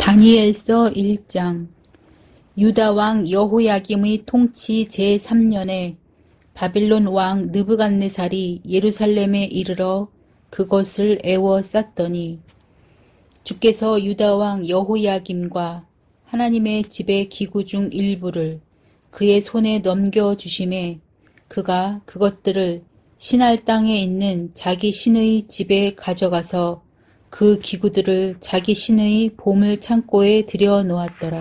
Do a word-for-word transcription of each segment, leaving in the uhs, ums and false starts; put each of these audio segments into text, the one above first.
다니엘서 일 장. 유다 왕 여호야김의 통치 제삼 년에 바빌론 왕 느부갓네살이 예루살렘에 이르러 그것을 에워쌌더니 주께서 유다 왕 여호야김과 하나님의 집의 기구 중 일부를 그의 손에 넘겨주심에 그가 그것들을 신할 땅에 있는 자기 신의 집에 가져가서 그 기구들을 자기 신의 보물 창고에 들여놓았더라.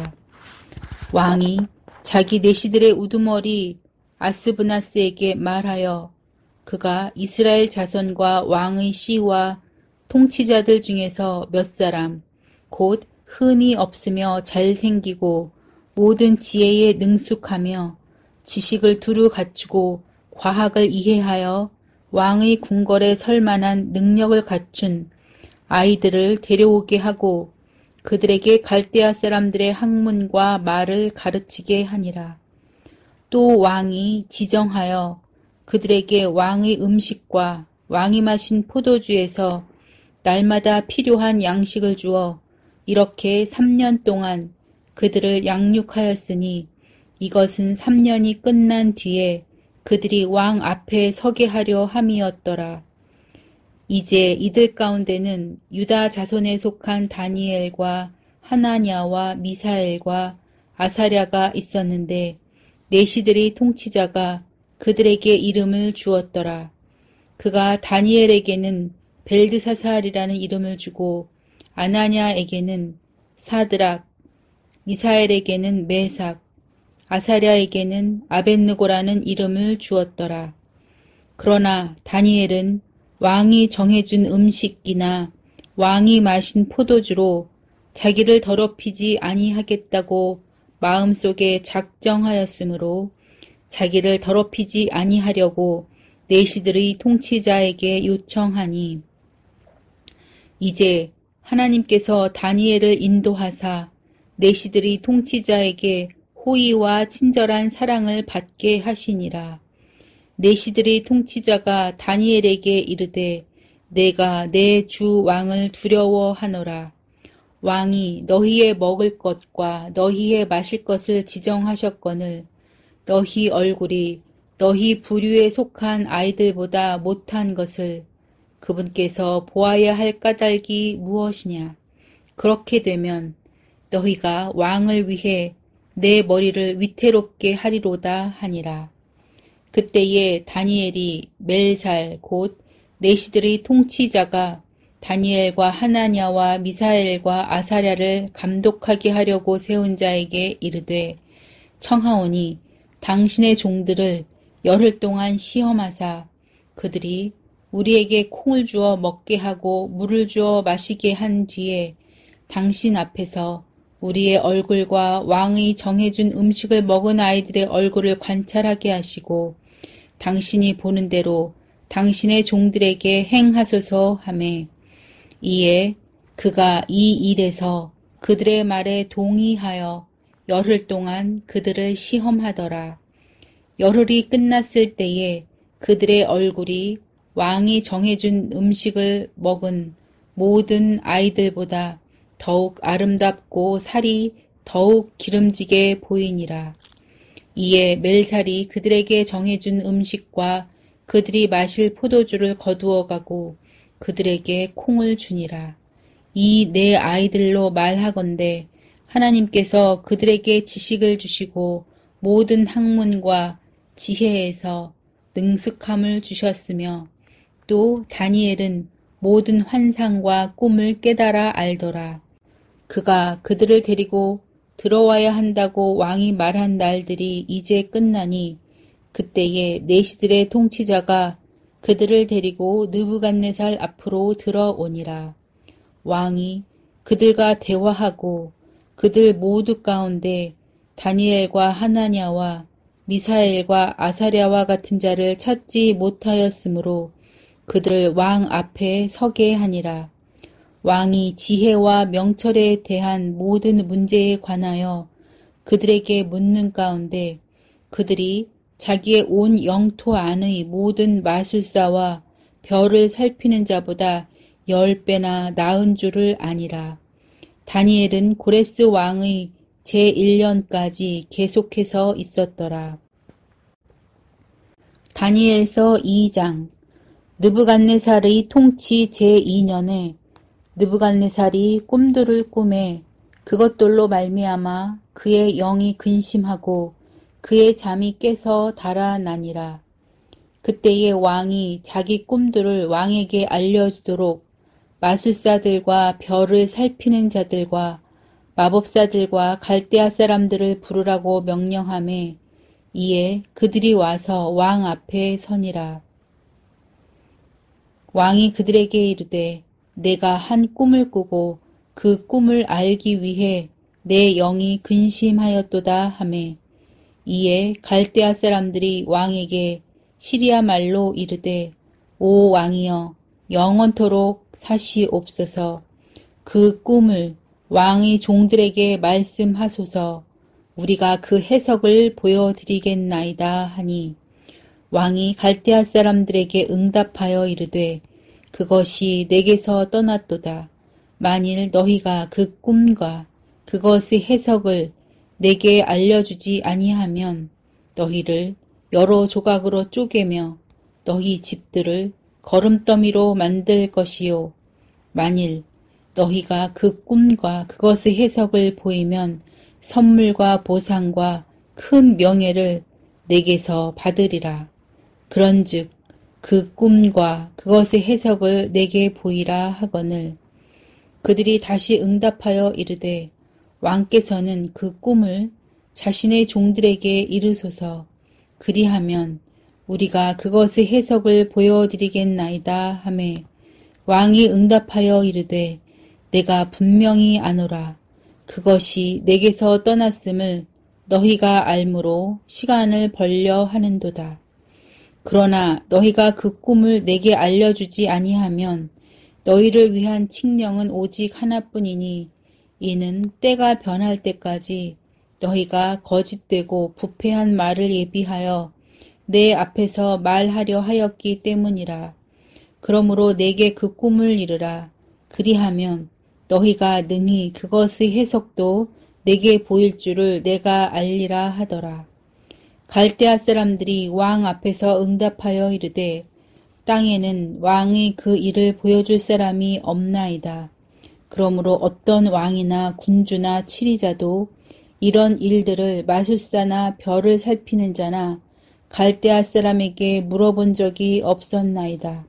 왕이 자기 내시들의 우두머리 아스브나스에게 말하여 그가 이스라엘 자손과 왕의 씨와 통치자들 중에서 몇 사람 곧 흠이 없으며 잘생기고 모든 지혜에 능숙하며 지식을 두루 갖추고 과학을 이해하여 왕의 궁궐에 설 만한 능력을 갖춘 아이들을 데려오게 하고 그들에게 갈대아 사람들의 학문과 말을 가르치게 하니라. 또 왕이 지정하여 그들에게 왕의 음식과 왕이 마신 포도주에서 날마다 필요한 양식을 주어 이렇게 삼 년 동안 그들을 양육하였으니 이것은 삼 년이 끝난 뒤에 그들이 왕 앞에 서게 하려 함이었더라. 이제 이들 가운데는 유다 자손에 속한 다니엘과 하나냐와 미사엘과 아사랴가 있었는데 내시들의 통치자가 그들에게 이름을 주었더라. 그가 다니엘에게는 벨드사살이라는 이름을 주고 아나냐에게는 사드락, 미사엘에게는 메삭, 아사랴에게는 아벳느고라는 이름을 주었더라. 그러나 다니엘은 왕이 정해준 음식이나 왕이 마신 포도주로 자기를 더럽히지 아니하겠다고 마음속에 작정하였으므로 자기를 더럽히지 아니하려고 내시들의 통치자에게 요청하니 이제 하나님께서 다니엘을 인도하사 내시들의 통치자에게 호의와 친절한 사랑을 받게 하시니라. 내시들의 통치자가 다니엘에게 이르되 내가 내 주 왕을 두려워하노라. 왕이 너희의 먹을 것과 너희의 마실 것을 지정하셨거늘 너희 얼굴이 너희 부류에 속한 아이들보다 못한 것을 그분께서 보아야 할 까닭이 무엇이냐. 그렇게 되면 너희가 왕을 위해 내 머리를 위태롭게 하리로다 하니라. 그때에 다니엘이 멜살 곧 내시들의 통치자가 다니엘과 하나냐와 미사엘과 아사랴를 감독하게 하려고 세운 자에게 이르되 청하오니 당신의 종들을 열흘 동안 시험하사 그들이 우리에게 콩을 주어 먹게 하고 물을 주어 마시게 한 뒤에 당신 앞에서 우리의 얼굴과 왕의 정해준 음식을 먹은 아이들의 얼굴을 관찰하게 하시고 당신이 보는 대로 당신의 종들에게 행하소서 하매 이에 그가 이 일에서 그들의 말에 동의하여 열흘 동안 그들을 시험하더라. 열흘이 끝났을 때에 그들의 얼굴이 왕이 정해준 음식을 먹은 모든 아이들보다 더욱 아름답고 살이 더욱 기름지게 보이니라. 이에 멜살이 그들에게 정해준 음식과 그들이 마실 포도주를 거두어 가고 그들에게 콩을 주니라. 이 네 아이들로 말하건대 하나님께서 그들에게 지식을 주시고 모든 학문과 지혜에서 능숙함을 주셨으며 또 다니엘은 모든 환상과 꿈을 깨달아 알더라. 그가 그들을 데리고 들어와야 한다고 왕이 말한 날들이 이제 끝나니 그때에 내시들의 통치자가 그들을 데리고 느부갓네살 앞으로 들어오니라. 왕이 그들과 대화하고 그들 모두 가운데 다니엘과 하나냐와 미사엘과 아사랴와 같은 자를 찾지 못하였으므로 그들을 왕 앞에 서게 하니라. 왕이 지혜와 명철에 대한 모든 문제에 관하여 그들에게 묻는 가운데 그들이 자기의 온 영토 안의 모든 마술사와 별을 살피는 자보다 열 배나 나은 줄을 아니라. 다니엘은 고레스 왕의 제일 년까지 계속해서 있었더라. 다니엘서 이 장. 느부갓네살의 통치 제이 년에 느부갓네살이 꿈들을 꾸매 그것들로 말미암아 그의 영이 근심하고 그의 잠이 깨서 달아나니라. 그때에 왕이 자기 꿈들을 왕에게 알려주도록 마술사들과 별을 살피는 자들과 마법사들과 갈대아 사람들을 부르라고 명령하매 이에 그들이 와서 왕 앞에 서니라. 왕이 그들에게 이르되 내가 한 꿈을 꾸고 그 꿈을 알기 위해 내 영이 근심하였도다 하매 이에 갈대아 사람들이 왕에게 시리아 말로 이르되 오 왕이여 영원토록 사시옵소서. 그 꿈을 왕의 종들에게 말씀하소서. 우리가 그 해석을 보여드리겠나이다 하니 왕이 갈대아 사람들에게 응답하여 이르되 그것이 내게서 떠났도다. 만일 너희가 그 꿈과 그것의 해석을 내게 알려주지 아니하면 너희를 여러 조각으로 쪼개며 너희 집들을 거름더미로 만들 것이요. 만일 너희가 그 꿈과 그것의 해석을 보이면 선물과 보상과 큰 명예를 내게서 받으리라. 그런즉 그 꿈과 그것의 해석을 내게 보이라 하거늘 그들이 다시 응답하여 이르되 왕께서는 그 꿈을 자신의 종들에게 이르소서. 그리하면 우리가 그것의 해석을 보여드리겠나이다 하매 왕이 응답하여 이르되 내가 분명히 아노라. 그것이 내게서 떠났음을 너희가 알므로 시간을 벌려 하는도다. 그러나 너희가 그 꿈을 내게 알려주지 아니하면 너희를 위한 칙령은 오직 하나뿐이니 이는 때가 변할 때까지 너희가 거짓되고 부패한 말을 예비하여 내 앞에서 말하려 하였기 때문이라. 그러므로 내게 그 꿈을 이르라. 그리하면 너희가 능히 그것의 해석도 내게 보일 줄을 내가 알리라 하더라. 갈대아 사람들이 왕 앞에서 응답하여 이르되 땅에는 왕의 그 일을 보여줄 사람이 없나이다. 그러므로 어떤 왕이나 군주나 치리자도 이런 일들을 마술사나 별을 살피는 자나 갈대아 사람에게 물어본 적이 없었나이다.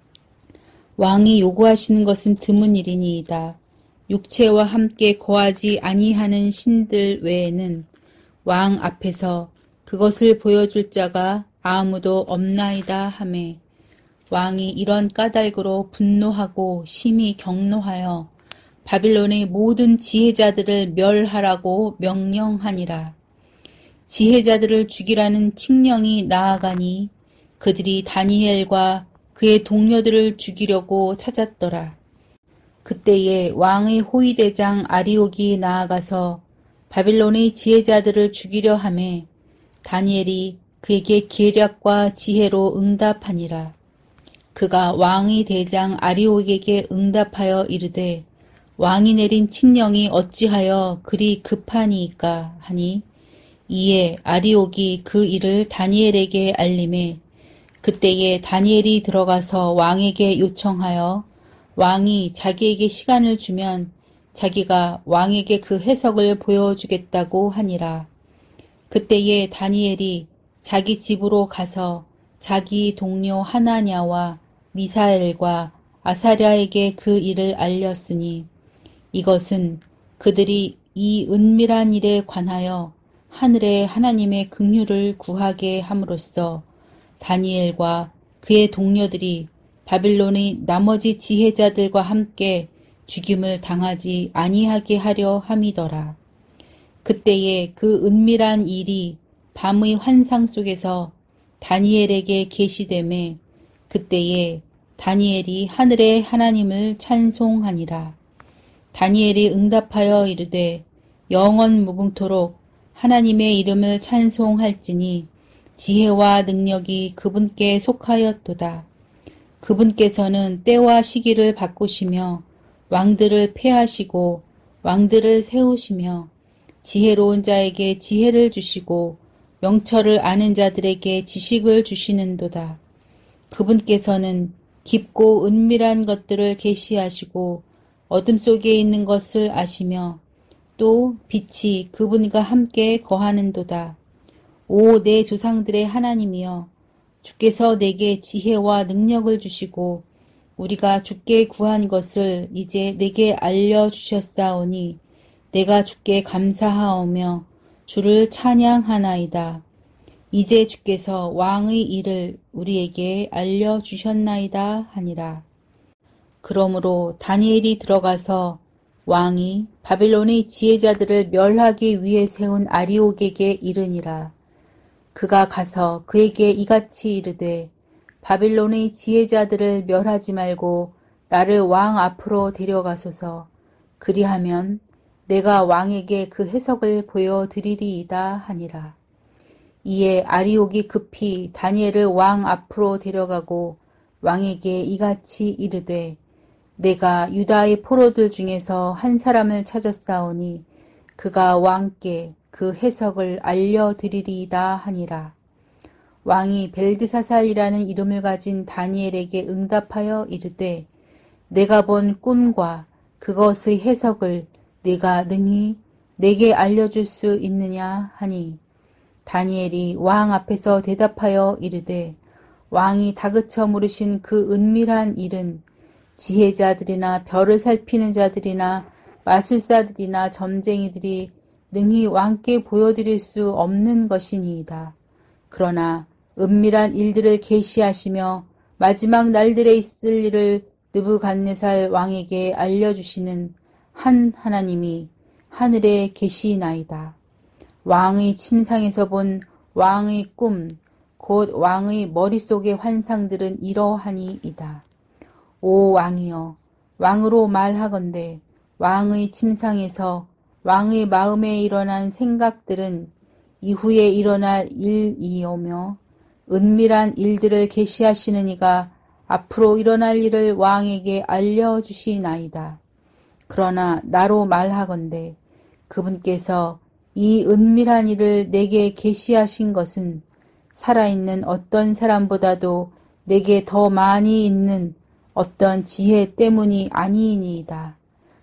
왕이 요구하시는 것은 드문 일이니이다. 육체와 함께 거하지 아니하는 신들 외에는 왕 앞에서 그것을 보여줄 자가 아무도 없나이다 하매 왕이 이런 까닭으로 분노하고 심히 경노하여 바빌론의 모든 지혜자들을 멸하라고 명령하니라. 지혜자들을 죽이라는 칙령이 나아가니 그들이 다니엘과 그의 동료들을 죽이려고 찾았더라. 그때에 왕의 호위대장 아리옥이 나아가서 바빌론의 지혜자들을 죽이려 하매 다니엘이 그에게 계략과 지혜로 응답하니라. 그가 왕의 대장 아리옥에게 응답하여 이르되 왕이 내린 칙령이 어찌하여 그리 급하니이까 하니 이에 아리옥이 그 일을 다니엘에게 알림해 그때에 다니엘이 들어가서 왕에게 요청하여 왕이 자기에게 시간을 주면 자기가 왕에게 그 해석을 보여주겠다고 하니라. 그때에 다니엘이 자기 집으로 가서 자기 동료 하나냐와 미사엘과 아사랴에게 그 일을 알렸으니 이것은 그들이 이 은밀한 일에 관하여 하늘의 하나님의 긍휼을 구하게 함으로써 다니엘과 그의 동료들이 바빌론의 나머지 지혜자들과 함께 죽임을 당하지 아니하게 하려 함이더라. 그때에 그 은밀한 일이 밤의 환상 속에서 다니엘에게 계시되매 그때에 다니엘이 하늘의 하나님을 찬송하니라. 다니엘이 응답하여 이르되 영원 무궁토록 하나님의 이름을 찬송할지니 지혜와 능력이 그분께 속하였도다. 그분께서는 때와 시기를 바꾸시며 왕들을 패하시고 왕들을 세우시며 지혜로운 자에게 지혜를 주시고 명철을 아는 자들에게 지식을 주시는도다. 그분께서는 깊고 은밀한 것들을 계시하시고 어둠 속에 있는 것을 아시며 또 빛이 그분과 함께 거하는도다. 오 내 조상들의 하나님이여, 주께서 내게 지혜와 능력을 주시고 우리가 주께 구한 것을 이제 내게 알려주셨사오니 내가 주께 감사하오며 주를 찬양하나이다. 이제 주께서 왕의 일을 우리에게 알려주셨나이다 하니라. 그러므로 다니엘이 들어가서 왕이 바벨론의 지혜자들을 멸하기 위해 세운 아리옥에게 이르니라. 그가 가서 그에게 이같이 이르되 바벨론의 지혜자들을 멸하지 말고 나를 왕 앞으로 데려가소서. 그리하면 내가 왕에게 그 해석을 보여드리리이다 하니라. 이에 아리옥이 급히 다니엘을 왕 앞으로 데려가고 왕에게 이같이 이르되 내가 유다의 포로들 중에서 한 사람을 찾았사오니 그가 왕께 그 해석을 알려드리리이다 하니라. 왕이 벨드사살이라는 이름을 가진 다니엘에게 응답하여 이르되 내가 본 꿈과 그것의 해석을 네가 능히 내게 알려줄 수 있느냐 하니 다니엘이 왕 앞에서 대답하여 이르되 왕이 다그쳐 물으신 그 은밀한 일은 지혜자들이나 별을 살피는 자들이나 마술사들이나 점쟁이들이 능히 왕께 보여드릴 수 없는 것이니이다. 그러나 은밀한 일들을 계시하시며 마지막 날들에 있을 일을 느부갓네살 왕에게 알려주시는 한 하나님이 하늘에 계시나이다. 왕의 침상에서 본 왕의 꿈, 곧 왕의 머릿속의 환상들은 이러하니이다. 오 왕이여, 왕으로 말하건대 왕의 침상에서 왕의 마음에 일어난 생각들은 이후에 일어날 일이오며 은밀한 일들을 계시하시는 이가 앞으로 일어날 일을 왕에게 알려주시나이다. 그러나 나로 말하건대 그분께서 이 은밀한 일을 내게 계시하신 것은 살아있는 어떤 사람보다도 내게 더 많이 있는 어떤 지혜 때문이 아니니이다.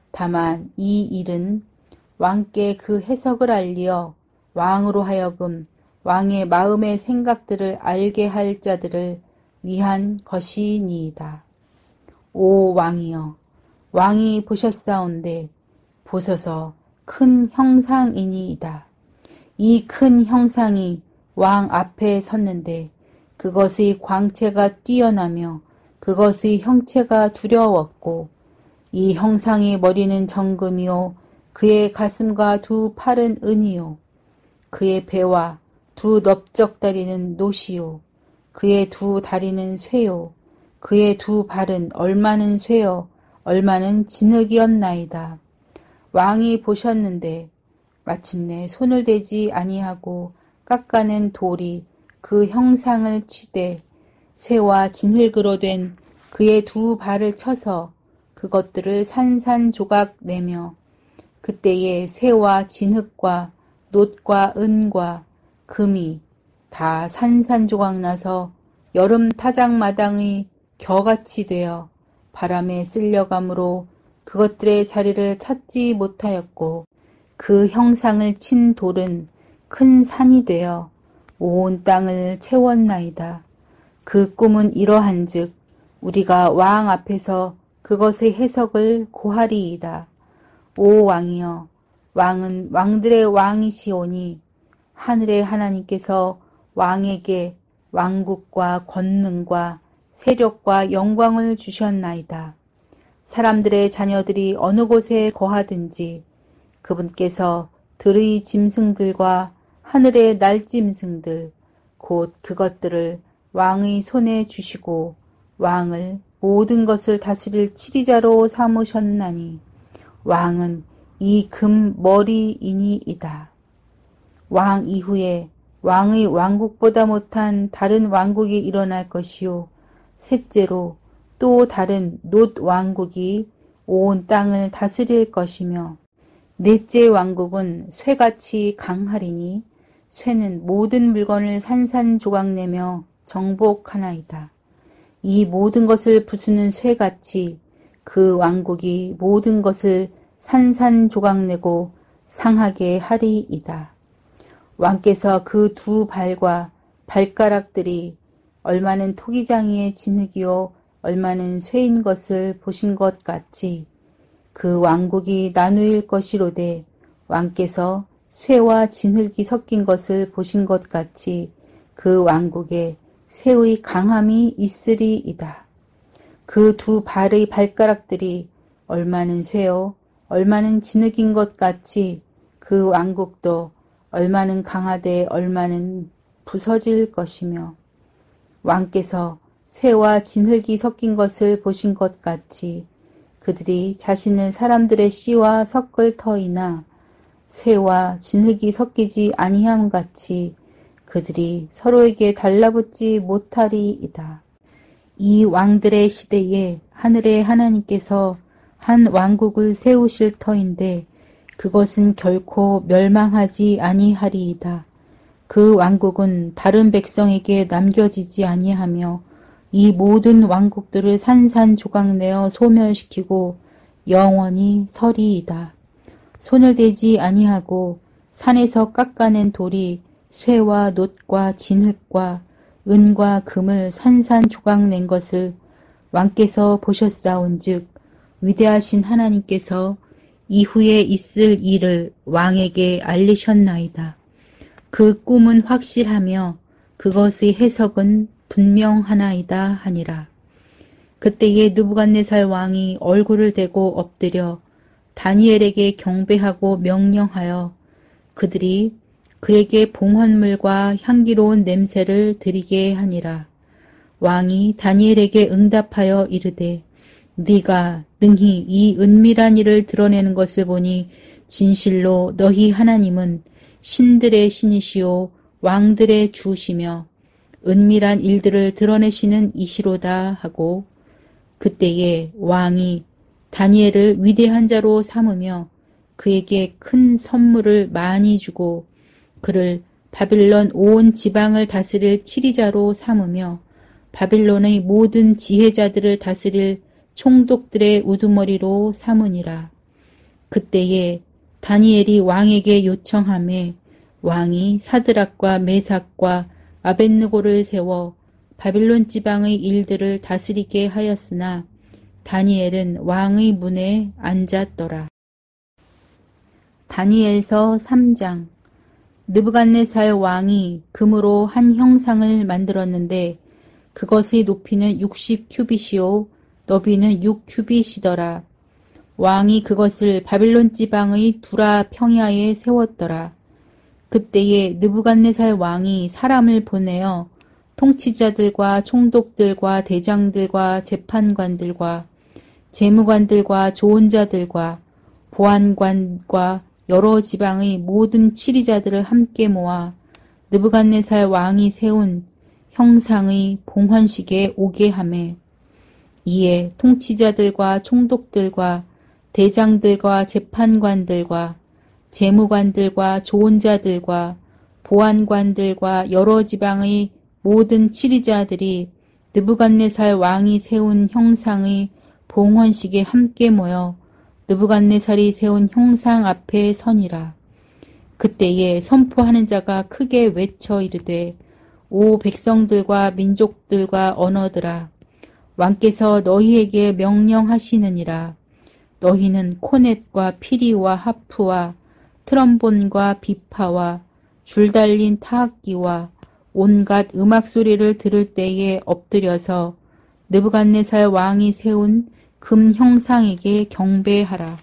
다만 이 일은 왕께 그 해석을 알리어 왕으로 하여금 왕의 마음의 생각들을 알게 할 자들을 위한 것이니이다. 오 왕이여, 왕이 보셨사온데 보소서 큰 형상이니이다. 이 큰 형상이 왕 앞에 섰는데 그것의 광채가 뛰어나며 그것의 형체가 두려웠고 이 형상의 머리는 정금이요 그의 가슴과 두 팔은 은이요 그의 배와 두 넓적다리는 노시요 그의 두 다리는 쇠요 그의 두 발은 얼마는 쇠요 얼마는 진흙이었나이다. 왕이 보셨는데 마침내 손을 대지 아니하고 깎아낸 돌이 그 형상을 치되 쇠와 진흙으로 된 그의 두 발을 쳐서 그것들을 산산조각 내며 그때에 쇠와 진흙과 놋과 은과 금이 다 산산조각 나서 여름 타작마당의 겨같이 되어 바람에 쓸려가므로 그것들의 자리를 찾지 못하였고 그 형상을 친 돌은 큰 산이 되어 온 땅을 채웠나이다. 그 꿈은 이러한즉 우리가 왕 앞에서 그것의 해석을 고하리이다. 오 왕이여, 왕은 왕들의 왕이시오니 하늘의 하나님께서 왕에게 왕국과 권능과 세력과 영광을 주셨나이다. 사람들의 자녀들이 어느 곳에 거하든지 그분께서 들의 짐승들과 하늘의 날짐승들 곧 그것들을 왕의 손에 주시고 왕을 모든 것을 다스릴 치리자로 삼으셨나니 왕은 이 금 머리이니이다. 왕 이후에 왕의 왕국보다 못한 다른 왕국이 일어날 것이요 셋째로 또 다른 놋 왕국이 온 땅을 다스릴 것이며 넷째 왕국은 쇠같이 강하리니 쇠는 모든 물건을 산산조각내며 정복하나이다. 이 모든 것을 부수는 쇠같이 그 왕국이 모든 것을 산산조각내고 상하게 하리이다. 왕께서 그 두 발과 발가락들이 얼마는 토기장이의 진흙이요 얼마는 쇠인 것을 보신 것 같이 그 왕국이 나누일 것이로되 왕께서 쇠와 진흙이 섞인 것을 보신 것 같이 그 왕국에 쇠의 강함이 있으리이다. 그 두 발의 발가락들이 얼마는 쇠요 얼마는 진흙인 것 같이 그 왕국도 얼마는 강하되 얼마는 부서질 것이며 왕께서 쇠와 진흙이 섞인 것을 보신 것 같이 그들이 자신을 사람들의 씨와 섞을 터이나 쇠와 진흙이 섞이지 아니함 같이 그들이 서로에게 달라붙지 못하리이다. 이 왕들의 시대에 하늘의 하나님께서 한 왕국을 세우실 터인데 그것은 결코 멸망하지 아니하리이다. 그 왕국은 다른 백성에게 남겨지지 아니하며 이 모든 왕국들을 산산조각내어 소멸시키고 영원히 서리이다. 손을 대지 아니하고 산에서 깎아낸 돌이 쇠와 놋과 진흙과 은과 금을 산산조각낸 것을 왕께서 보셨사온즉 위대하신 하나님께서 이후에 있을 일을 왕에게 알리셨나이다. 그 꿈은 확실하며 그것의 해석은 분명하나이다 하니라. 그때에 느부갓네살 왕이 얼굴을 대고 엎드려 다니엘에게 경배하고 명령하여 그들이 그에게 봉헌물과 향기로운 냄새를 드리게 하니라. 왕이 다니엘에게 응답하여 이르되 네가 능히 이 은밀한 일을 드러내는 것을 보니 진실로 너희 하나님은 신들의 신이시요 왕들의 주시며 은밀한 일들을 드러내시는 이시로다 하고 그때에 왕이 다니엘을 위대한 자로 삼으며 그에게 큰 선물을 많이 주고 그를 바빌론 온 지방을 다스릴 치리자로 삼으며 바빌론의 모든 지혜자들을 다스릴 총독들의 우두머리로 삼으니라. 그때에 다니엘이 왕에게 요청하매 왕이 사드락과 메삭과 아벳느고를 세워 바빌론 지방의 일들을 다스리게 하였으나 다니엘은 왕의 문에 앉았더라. 다니엘서 삼 장. 느부갓네살 왕이 금으로 한 형상을 만들었는데 그것의 높이는 육십 큐빗이요 너비는 육 큐빗이더라. 왕이 그것을 바빌론 지방의 두라 평야에 세웠더라. 그때에 느부갓네살 왕이 사람을 보내어 통치자들과 총독들과 대장들과 재판관들과 재무관들과 조언자들과 보안관과 여러 지방의 모든 치리자들을 함께 모아 느부갓네살 왕이 세운 형상의 봉헌식에 오게 하매 이에 통치자들과 총독들과 대장들과 재판관들과 재무관들과 조언자들과 보안관들과 여러 지방의 모든 치리자들이 느부갓네살 왕이 세운 형상의 봉헌식에 함께 모여 느부갓네살이 세운 형상 앞에 서니라. 그때에 선포하는 자가 크게 외쳐 이르되 오 백성들과 민족들과 언어들아 왕께서 너희에게 명령하시느니라. 너희는 코넷과 피리와 하프와 트럼본과 비파와 줄달린 타악기와 온갖 음악소리를 들을 때에 엎드려서 느부갓네살 왕이 세운 금 형상에게 경배하라.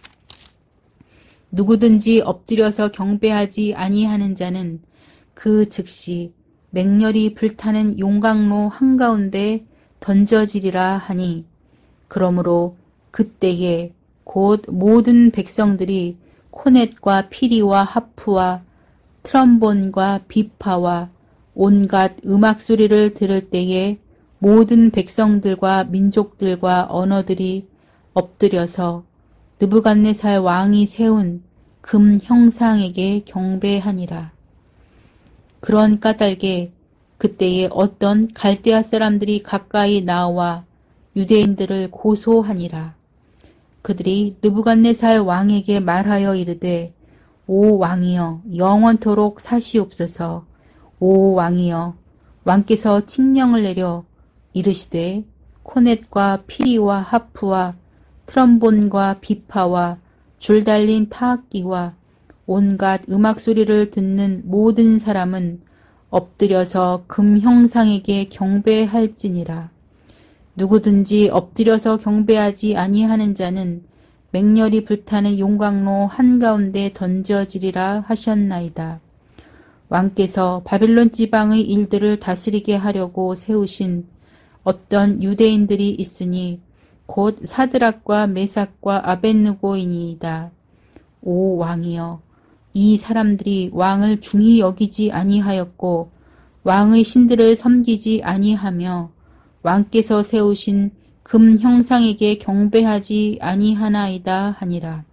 누구든지 엎드려서 경배하지 아니하는 자는 그 즉시 맹렬히 불타는 용광로 한가운데 던져지리라 하니 그러므로 그때에 곧 모든 백성들이 코넷과 피리와 하프와 트럼본과 비파와 온갖 음악 소리를 들을 때에 모든 백성들과 민족들과 언어들이 엎드려서 느부갓네살 왕이 세운 금 형상에게 경배하니라. 그런 까닭에 그때에 어떤 갈대아 사람들이 가까이 나와 유대인들을 고소하니라. 그들이 느부갓네살 왕에게 말하여 이르되 오 왕이여 영원토록 사시옵소서. 오 왕이여 왕께서 칙령을 내려 이르시되 코넷과 피리와 하프와 트럼본과 비파와 줄 달린 타악기와 온갖 음악 소리를 듣는 모든 사람은 엎드려서 금 형상에게 경배할지니라. 누구든지 엎드려서 경배하지 아니하는 자는 맹렬히 불타는 용광로 한가운데 던져지리라 하셨나이다. 왕께서 바빌론 지방의 일들을 다스리게 하려고 세우신 어떤 유대인들이 있으니 곧 사드락과 메삭과 아벳느고이니이다. 오 왕이여 이 사람들이 왕을 중히 여기지 아니하였고 왕의 신들을 섬기지 아니하며 왕께서 세우신 금 형상에게 경배하지 아니하나이다 하니라.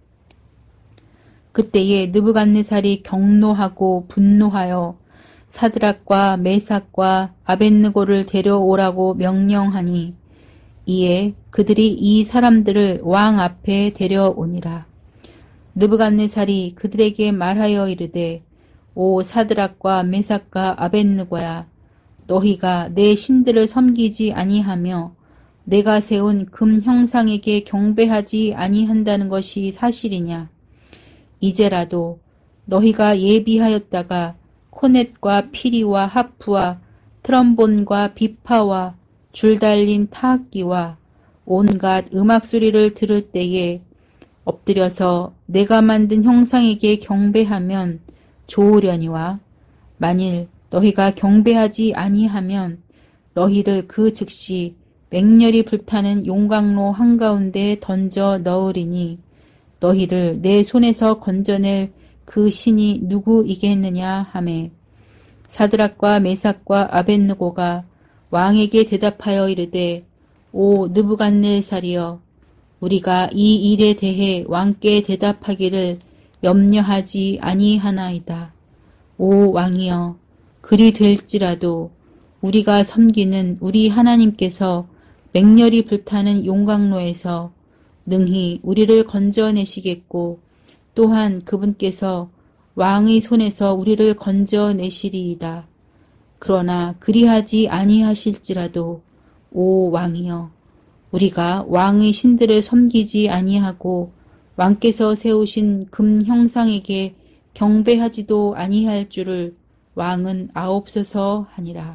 그때에 느부갓네살이 경노하고 분노하여 사드락과 메삭과 아벳느고를 데려오라고 명령하니 이에 그들이 이 사람들을 왕 앞에 데려오니라. 느부갓네살이 그들에게 말하여 이르되 오 사드락과 메삭과 아벳느고야 너희가 내 신들을 섬기지 아니하며 내가 세운 금 형상에게 경배하지 아니한다는 것이 사실이냐. 이제라도 너희가 예비하였다가 코넷과 피리와 하프와 트럼본과 비파와 줄 달린 타악기와 온갖 음악 소리를 들을 때에 엎드려서 내가 만든 형상에게 경배하면 좋으려니와 만일 너희가 경배하지 아니하면 너희를 그 즉시 맹렬히 불타는 용광로 한가운데 던져 넣으리니 너희를 내 손에서 건져낼 그 신이 누구이겠느냐 하매 사드락과 메삭과 아벳느고가 왕에게 대답하여 이르되 오 느부갓네살이여 우리가 이 일에 대해 왕께 대답하기를 염려하지 아니하나이다. 오 왕이여 그리 될지라도 우리가 섬기는 우리 하나님께서 맹렬히 불타는 용광로에서 능히 우리를 건져내시겠고 또한 그분께서 왕의 손에서 우리를 건져내시리이다. 그러나 그리하지 아니하실지라도 오 왕이여 우리가 왕의 신들을 섬기지 아니하고 왕께서 세우신 금 형상에게 경배하지도 아니할 줄을 왕은 아옵소서 하니라.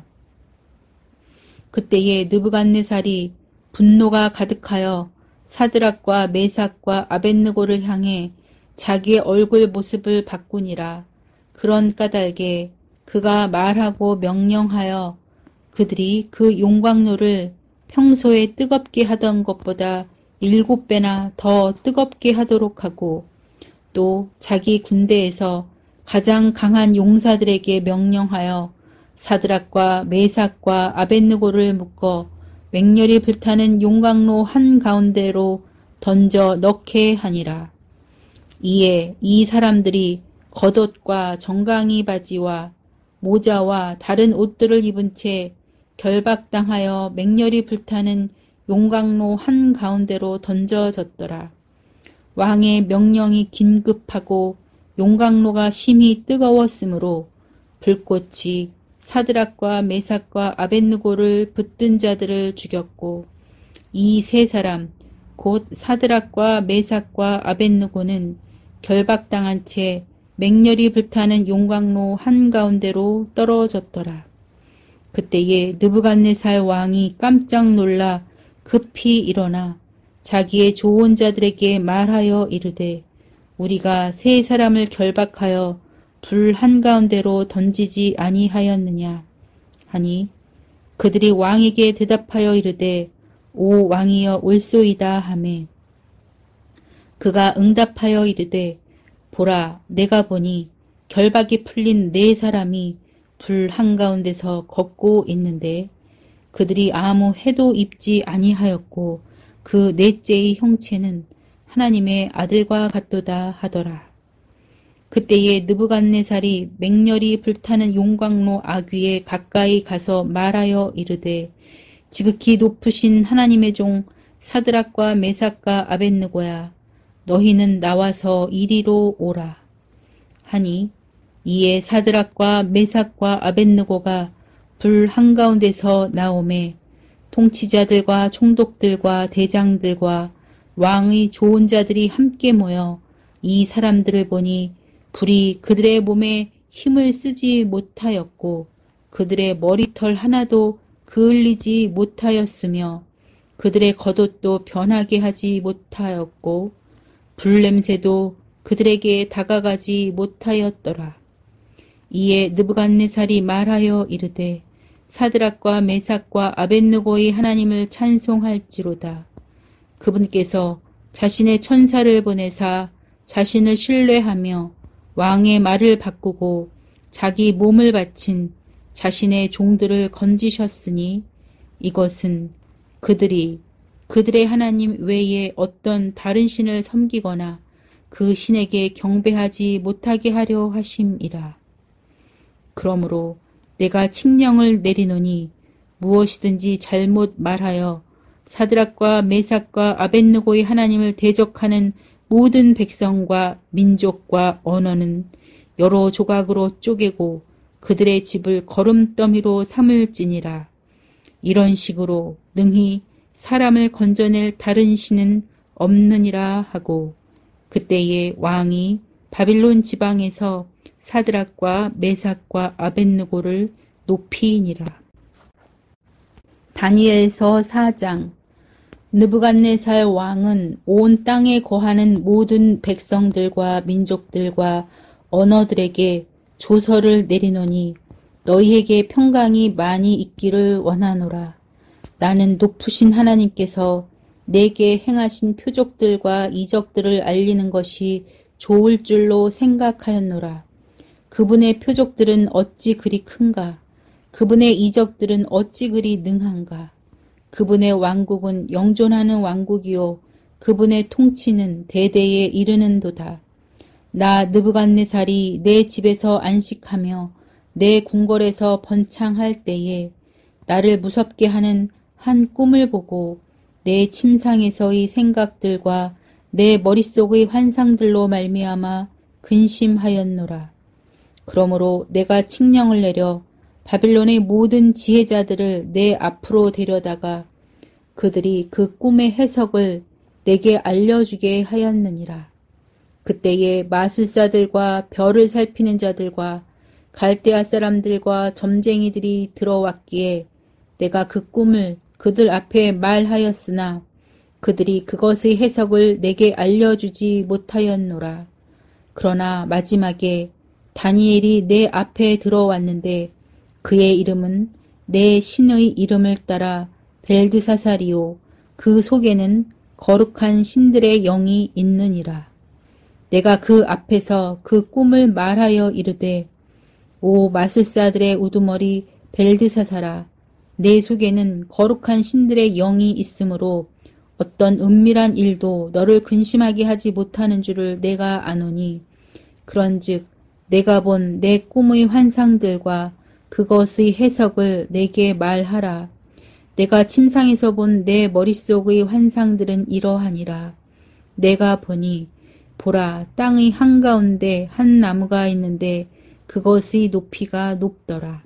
그때에 느부갓네살이 분노가 가득하여 사드락과 메삭과 아벳느고를 향해 자기의 얼굴 모습을 바꾸니라. 그런 까닭에 그가 말하고 명령하여 그들이 그 용광로를 평소에 뜨겁게 하던 것보다 일곱 배나 더 뜨겁게 하도록 하고 또 자기 군대에서 가장 강한 용사들에게 명령하여 사드락과 메삭과 아벳느고를 묶어 맹렬히 불타는 용광로 한가운데로 던져 넣게 하니라. 이에 이 사람들이 겉옷과 정강이 바지와 모자와 다른 옷들을 입은 채 결박당하여 맹렬히 불타는 용광로 한가운데로 던져졌더라. 왕의 명령이 긴급하고 용광로가 심히 뜨거웠으므로 불꽃이 사드락과 메삭과 아벳느고를 붙든 자들을 죽였고 이 세 사람 곧 사드락과 메삭과 아벳느고는 결박당한 채 맹렬히 불타는 용광로 한가운데로 떨어졌더라. 그때에 느부갓네살 왕이 깜짝 놀라 급히 일어나 자기의 좋은 자들에게 말하여 이르되 우리가 세 사람을 결박하여 불 한가운데로 던지지 아니하였느냐 하니 그들이 왕에게 대답하여 이르되 오 왕이여 옳소이다 하매 그가 응답하여 이르되 보라 내가 보니 결박이 풀린 네 사람이 불 한가운데서 걷고 있는데 그들이 아무 해도 입지 아니하였고 그 넷째의 형체는 하나님의 아들과 같도다 하더라. 그때에 느부갓네살이 맹렬히 불타는 용광로 아귀에 가까이 가서 말하여 이르되 지극히 높으신 하나님의 종 사드락과 메삭과 아벳느고야 너희는 나와서 이리로 오라 하니 이에 사드락과 메삭과 아벳느고가 불 한가운데서 나오매 통치자들과 총독들과 대장들과 왕의 좋은 자들이 함께 모여 이 사람들을 보니 불이 그들의 몸에 힘을 쓰지 못하였고 그들의 머리털 하나도 그을리지 못하였으며 그들의 겉옷도 변하게 하지 못하였고 불냄새도 그들에게 다가가지 못하였더라. 이에 느부갓네살이 말하여 이르되 사드락과 메삭과 아벳느고의 하나님을 찬송할지로다. 그분께서 자신의 천사를 보내사 자신을 신뢰하며 왕의 말을 바꾸고 자기 몸을 바친 자신의 종들을 건지셨으니 이것은 그들이 그들의 하나님 외에 어떤 다른 신을 섬기거나 그 신에게 경배하지 못하게 하려 하심이라. 그러므로 내가 칙령을 내리노니 무엇이든지 잘못 말하여 사드락과 메삭과 아벳느고의 하나님을 대적하는 모든 백성과 민족과 언어는 여러 조각으로 쪼개고 그들의 집을 거름더미로 삼을지니라. 이런 식으로 능히 사람을 건져낼 다른 신은 없느니라 하고 그때에 왕이 바빌론 지방에서 사드락과 메삭과 아벳느고를 높이니라. 다니엘서 사 장. 느부갓네살 왕은 온 땅에 거하는 모든 백성들과 민족들과 언어들에게 조서를 내리노니 너희에게 평강이 많이 있기를 원하노라. 나는 높으신 하나님께서 내게 행하신 표적들과 이적들을 알리는 것이 좋을 줄로 생각하였노라. 그분의 표적들은 어찌 그리 큰가? 그분의 이적들은 어찌 그리 능한가? 그분의 왕국은 영존하는 왕국이요 그분의 통치는 대대에 이르는도다. 나 느부갓네살이 내 집에서 안식하며 내 궁궐에서 번창할 때에 나를 무섭게 하는 한 꿈을 보고 내 침상에서의 생각들과 내 머릿속의 환상들로 말미암아 근심하였노라. 그러므로 내가 칙령을 내려 바빌론의 모든 지혜자들을 내 앞으로 데려다가 그들이 그 꿈의 해석을 내게 알려주게 하였느니라. 그때에 마술사들과 별을 살피는 자들과 갈대아 사람들과 점쟁이들이 들어왔기에 내가 그 꿈을 그들 앞에 말하였으나 그들이 그것의 해석을 내게 알려주지 못하였노라. 그러나 마지막에 다니엘이 내 앞에 들어왔는데 그의 이름은 내 신의 이름을 따라 벨드사살이요 그 속에는 거룩한 신들의 영이 있느니라. 내가 그 앞에서 그 꿈을 말하여 이르되 오 마술사들의 우두머리 벨드사살아 내 속에는 거룩한 신들의 영이 있으므로 어떤 은밀한 일도 너를 근심하게 하지 못하는 줄을 내가 아노니 그런즉 내가 본 내 꿈의 환상들과 그것의 해석을 내게 말하라. 내가 침상에서 본 내 머릿속의 환상들은 이러하니라. 내가 보니 보라 땅의 한가운데 한 나무가 있는데 그것의 높이가 높더라.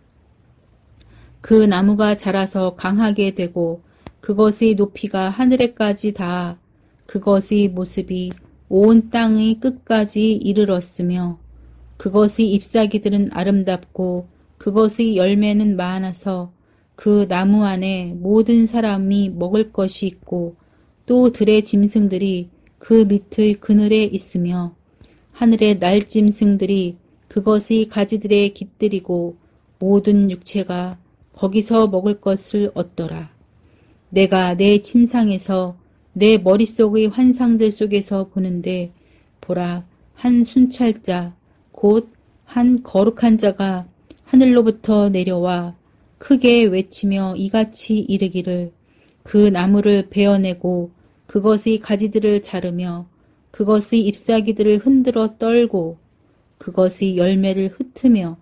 그 나무가 자라서 강하게 되고 그것의 높이가 하늘에까지 닿아 그것의 모습이 온 땅의 끝까지 이르렀으며 그것의 잎사귀들은 아름답고 그것의 열매는 많아서 그 나무 안에 모든 사람이 먹을 것이 있고 또 들의 짐승들이 그 밑의 그늘에 있으며 하늘의 날짐승들이 그것의 가지들에 깃들이고 모든 육체가 거기서 먹을 것을 얻더라. 내가 내 침상에서 내 머릿속의 환상들 속에서 보는데 보라 한 순찰자 곧 한 거룩한 자가 하늘로부터 내려와 크게 외치며 이같이 이르기를 그 나무를 베어내고 그것의 가지들을 자르며 그것의 잎사귀들을 흔들어 떨고 그것의 열매를 흩으며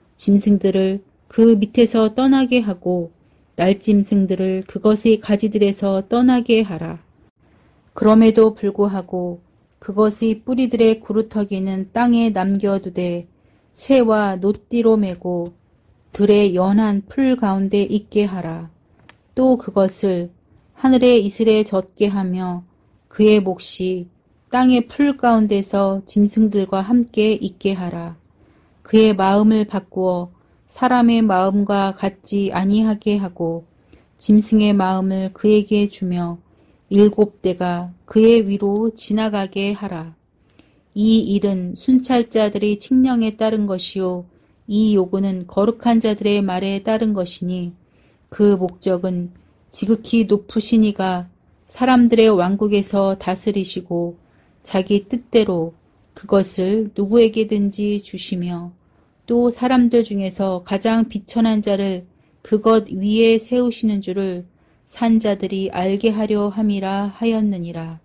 짐승들을 그 밑에서 떠나게 하고 날짐승들을 그것의 가지들에서 떠나게 하라. 그럼에도 불구하고 그것의 뿌리들의 구루터기는 땅에 남겨두되 쇠와 노띠로 메고 들의 연한 풀 가운데 있게 하라. 또 그것을 하늘의 이슬에 젖게 하며 그의 몫이 땅의 풀 가운데서 짐승들과 함께 있게 하라. 그의 마음을 바꾸어 사람의 마음과 같지 아니하게 하고 짐승의 마음을 그에게 주며 일곱 대가 그의 위로 지나가게 하라. 이 일은 순찰자들의 칙령에 따른 것이요 이 요구는 거룩한 자들의 말에 따른 것이니 그 목적은 지극히 높으신 이가 사람들의 왕국에서 다스리시고 자기 뜻대로 그것을 누구에게든지 주시며 또 사람들 중에서 가장 비천한 자를 그것 위에 세우시는 줄을 산자들이 알게 하려 함이라 하였느니라.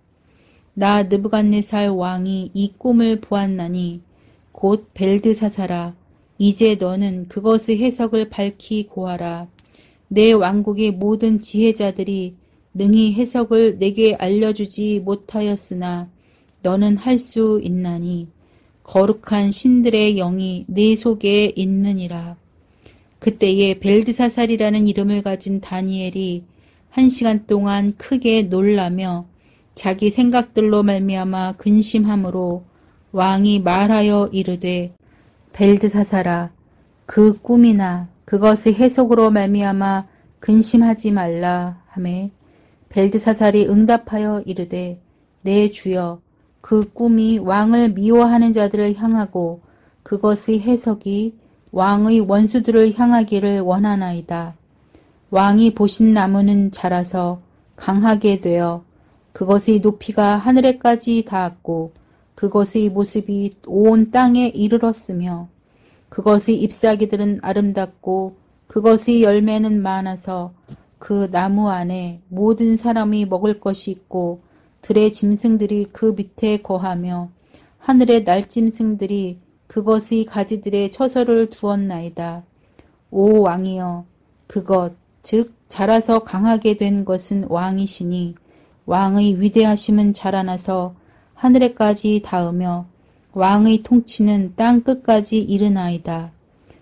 나 느부갓네살 왕이 이 꿈을 보았나니 곧 벨드사사라. 이제 너는 그것의 해석을 밝히 고하라. 내 왕국의 모든 지혜자들이 능히 해석을 내게 알려주지 못하였으나 너는 할 수 있나니 거룩한 신들의 영이 내 속에 있느니라. 그때에 벨드사살이라는 이름을 가진 다니엘이 한 시간 동안 크게 놀라며 자기 생각들로 말미암아 근심함으로 왕이 말하여 이르되 벨드사살아 그 꿈이나 그것의 해석으로 말미암아 근심하지 말라 하매 벨드사살이 응답하여 이르되 내 주여 그 꿈이 왕을 미워하는 자들을 향하고 그것의 해석이 왕의 원수들을 향하기를 원하나이다. 왕이 보신 나무는 자라서 강하게 되어 그것의 높이가 하늘에까지 닿았고 그것의 모습이 온 땅에 이르렀으며 그것의 잎사귀들은 아름답고 그것의 열매는 많아서 그 나무 안에 모든 사람이 먹을 것이 있고 들의 짐승들이 그 밑에 거하며 하늘의 날짐승들이 그것의 가지들에 처소를 두었나이다. 오 왕이여 그것 즉 자라서 강하게 된 것은 왕이시니 왕의 위대하심은 자라나서 하늘에까지 닿으며 왕의 통치는 땅 끝까지 이르나이다.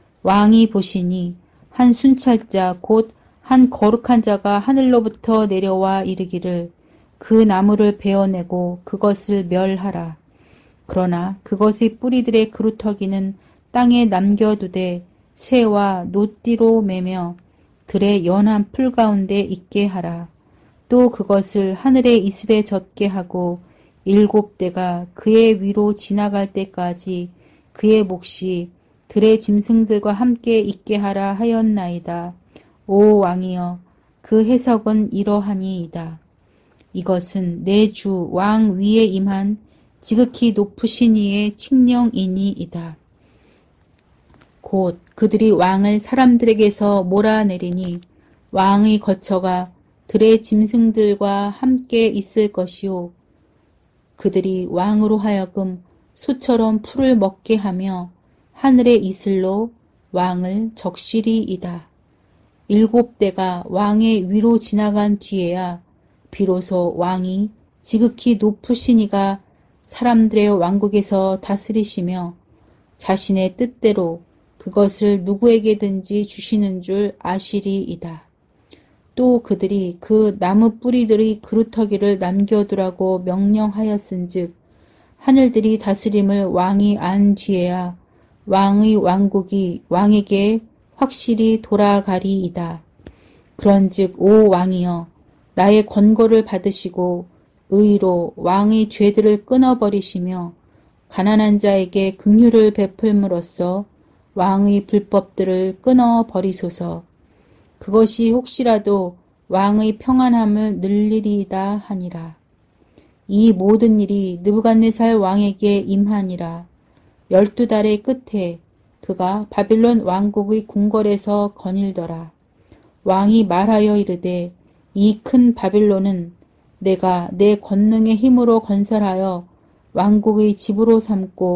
왕이 보시니 한 순찰자 곧 한 거룩한 자가 하늘로부터 내려와 이르기를 그 나무를 베어내고 그것을 멸하라. 그러나 그것의 뿌리들의 그루터기는 땅에 남겨두되 쇠와 노띠로 매며 들의 연한 풀 가운데 있게 하라. 또 그것을 하늘의 이슬에 젖게 하고 일곱 대가 그의 위로 지나갈 때까지 그의 몫이 들의 짐승들과 함께 있게 하라 하였나이다. 오 왕이여 그 해석은 이러하니이다. 이것은 내 주 왕 위에 임한 지극히 높으신 이의 칙령이니이다. 곧 그들이 왕을 사람들에게서 몰아내리니 왕의 거처가 들의 짐승들과 함께 있을 것이요 그들이 왕으로 하여금 소처럼 풀을 먹게 하며 하늘의 이슬로 왕을 적시리이다. 일곱 대가 왕의 위로 지나간 뒤에야 비로소 왕이 지극히 높으신 이가 사람들의 왕국에서 다스리시며 자신의 뜻대로 그것을 누구에게든지 주시는 줄 아시리이다. 또 그들이 그 나무 뿌리들의 그루터기를 남겨두라고 명령하였은즉 하늘들이 다스림을 왕이 안 뒤에야 왕의 왕국이 왕에게 확실히 돌아가리이다. 그런즉 오 왕이여 나의 권고를 받으시고 의로 왕의 죄들을 끊어버리시며 가난한 자에게 긍휼을 베풀므로써 왕의 불법들을 끊어버리소서. 그것이 혹시라도 왕의 평안함을 늘리리이다 하니라. 이 모든 일이 느부갓네살 왕에게 임하니라. 열두 달의 끝에 그가 바빌론 왕국의 궁궐에서 거닐더라. 왕이 말하여 이르되 이 큰 바빌론은 내가 내 권능의 힘으로 건설하여 왕국의 집으로 삼고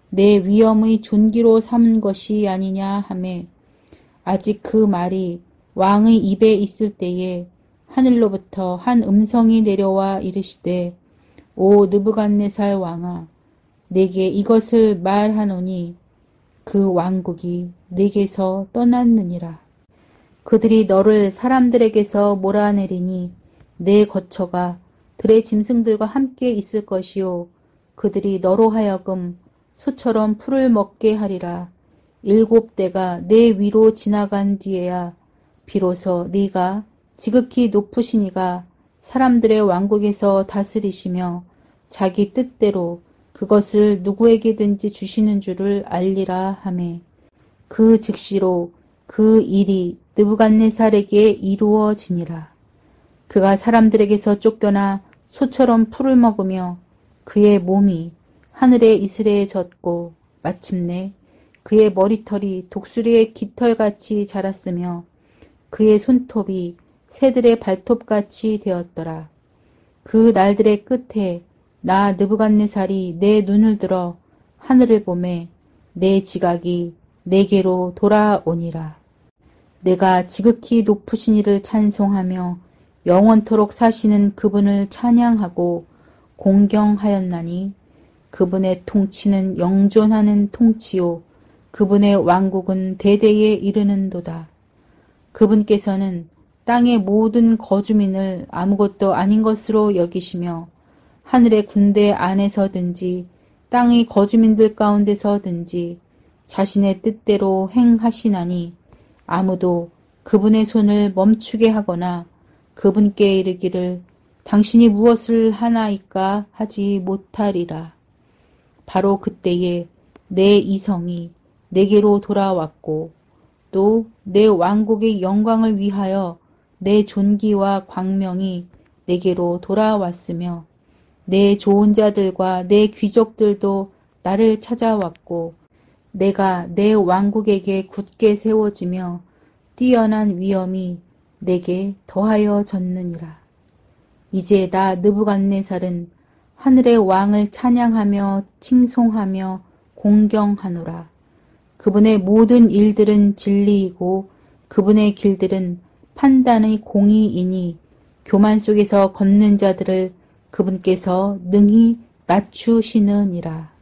내 위엄의 존귀로 삼은 것이 아니냐 하매 아직 그 말이 왕의 입에 있을 때에 하늘로부터 한 음성이 내려와 이르시되 오 느부갓네살 왕아 내게 이것을 말하노니 그 왕국이 내게서 떠났느니라. 그들이 너를 사람들에게서 몰아내리니 내 거처가 들의 짐승들과 함께 있을 것이요 그들이 너로 하여금 소처럼 풀을 먹게 하리라. 일곱 대가 내 위로 지나간 뒤에야 비로소 네가 지극히 높으신 이가 사람들의 왕국에서 다스리시며 자기 뜻대로 그것을 누구에게든지 주시는 줄을 알리라 하매 그 즉시로 그 일이 느부갓네살에게 이루어지니라. 그가 사람들에게서 쫓겨나 소처럼 풀을 먹으며 그의 몸이 하늘의 이슬에 젖고 마침내 그의 머리털이 독수리의 깃털같이 자랐으며 그의 손톱이 새들의 발톱같이 되었더라. 그 날들의 끝에 나 느부갓네살이 내 눈을 들어 하늘을 보매 내 지각이 내게로 돌아오니라. 내가 지극히 높으신 이를 찬송하며 영원토록 사시는 그분을 찬양하고 공경하였나니 그분의 통치는 영존하는 통치요 그분의 왕국은 대대에 이르는도다. 그분께서는 땅의 모든 거주민을 아무것도 아닌 것으로 여기시며 하늘의 군대 안에서든지 땅의 거주민들 가운데서든지 자신의 뜻대로 행하시나니 아무도 그분의 손을 멈추게 하거나 그분께 이르기를 당신이 무엇을 하나이까 하지 못하리라. 바로 그때에 내 이성이 내게로 돌아왔고 또 내 왕국의 영광을 위하여 내 존귀와 광명이 내게로 돌아왔으며 내 좋은 자들과 내 귀족들도 나를 찾아왔고 내가 내 왕국에게 굳게 세워지며 뛰어난 위엄이 내게 더하여 졌느니라. 이제 나 느부갓네살은 하늘의 왕을 찬양하며 칭송하며 공경하노라. 그분의 모든 일들은 진리이고 그분의 길들은 판단의 공의이니 교만 속에서 걷는 자들을 그분께서 능히 낮추시느니라.